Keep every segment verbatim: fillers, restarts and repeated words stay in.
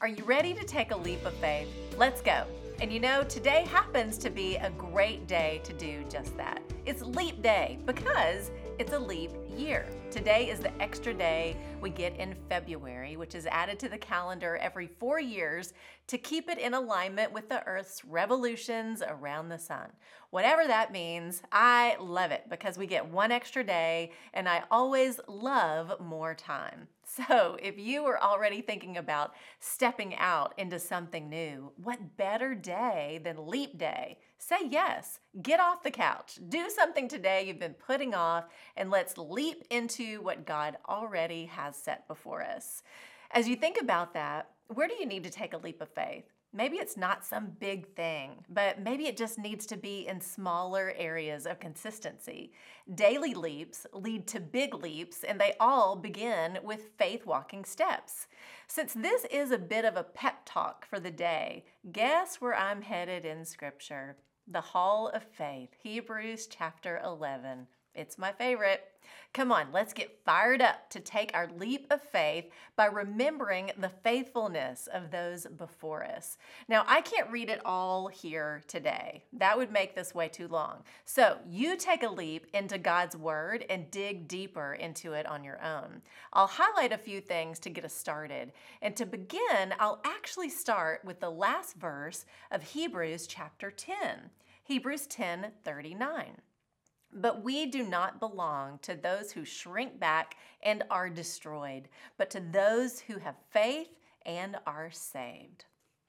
Are you ready to take a leap of faith? Let's go. And you know, today happens to be a great day to do just that. It's Leap Day because it's a leap year. Today is the extra day we get in February, which is added to the calendar every four years to keep it in alignment with the Earth's revolutions around the sun. Whatever that means, I love it because we get one extra day and I always love more time. So if you are already thinking about stepping out into something new, what better day than Leap Day? Say yes, get off the couch, do something today you've been putting off, and let's leap into what God already has set before us. As you think about that, where do you need to take a leap of faith? Maybe it's not some big thing, but maybe it just needs to be in smaller areas of consistency. Daily leaps lead to big leaps, and they all begin with faith walking steps. Since this is a bit of a pep talk for the day, guess where I'm headed in Scripture? The Hall of Faith, Hebrews chapter eleven. It's my favorite. Come on, let's get fired up to take our leap of faith by remembering the faithfulness of those before us. Now, I can't read it all here today. That would make this way too long. So you take a leap into God's Word and dig deeper into it on your own. I'll highlight a few things to get us started. And to begin, I'll actually start with the last verse of Hebrews chapter ten. Hebrews ten thirty-nine. But we do not belong to those who shrink back and are destroyed, but to those who have faith and are saved.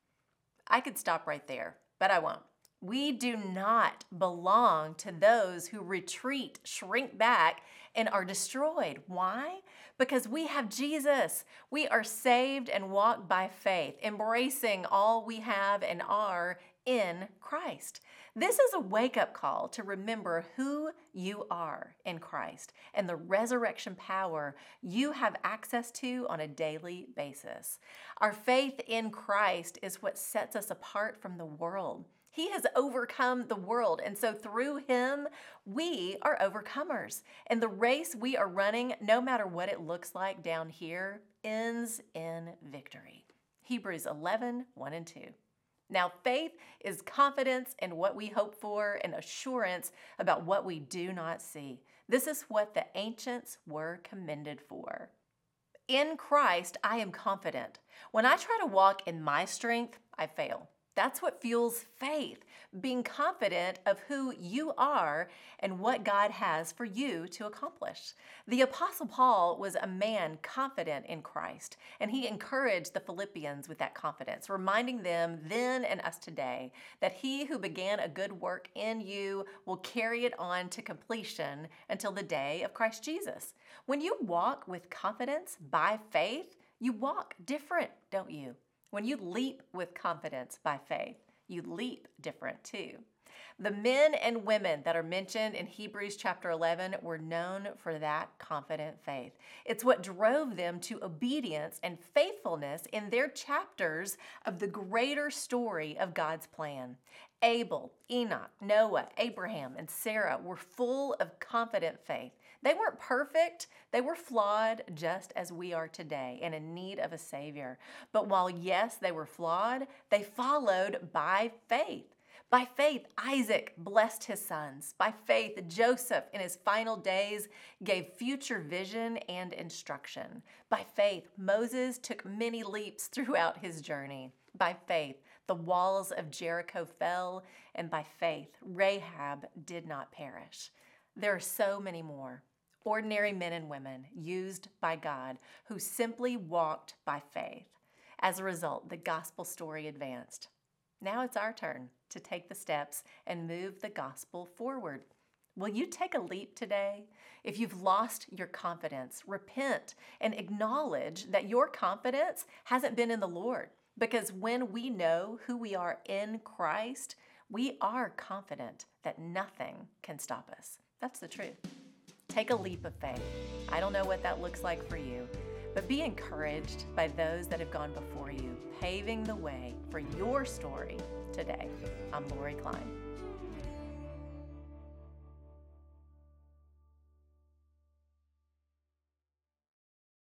I could stop right there, but I won't. We do not belong to those who retreat, shrink back, and are destroyed. Why? Because we have Jesus. We are saved and walk by faith, embracing all we have and are in Christ. This is a wake-up call to remember who you are in Christ and the resurrection power you have access to on a daily basis. Our faith in Christ is what sets us apart from the world. He has overcome the world, and so through him, we are overcomers. And the race we are running, no matter what it looks like down here, ends in victory. Hebrews eleven, one and two. Now, faith is confidence in what we hope for and assurance about what we do not see. This is what the ancients were commended for. In Christ, I am confident. When I try to walk in my strength, I fail. That's what fuels faith, being confident of who you are and what God has for you to accomplish. The Apostle Paul was a man confident in Christ, and he encouraged the Philippians with that confidence, reminding them then and us today that he who began a good work in you will carry it on to completion until the day of Christ Jesus. When you walk with confidence by faith, you walk different, don't you? When you leap with confidence by faith, you leap different too. The men and women that are mentioned in Hebrews chapter eleven were known for that confident faith. It's what drove them to obedience and faithfulness in their chapters of the greater story of God's plan. Abel, Enoch, Noah, Abraham, and Sarah were full of confident faith. They weren't perfect. They were flawed just as we are today and in need of a Savior. But while, yes, they were flawed, they followed by faith. By faith, Isaac blessed his sons. By faith, Joseph, in his final days, gave future vision and instruction. By faith, Moses took many leaps throughout his journey. By faith, the walls of Jericho fell, and by faith, Rahab did not perish. There are so many more. Ordinary men and women used by God who simply walked by faith. As a result, the gospel story advanced. Now it's our turn to take the steps and move the gospel forward. Will you take a leap today? If you've lost your confidence, repent and acknowledge that your confidence hasn't been in the Lord. Because when we know who we are in Christ, we are confident that nothing can stop us. That's the truth. Take a leap of faith. I don't know what that looks like for you, but be encouraged by those that have gone before you, paving the way for your story today. I'm Lori Klein.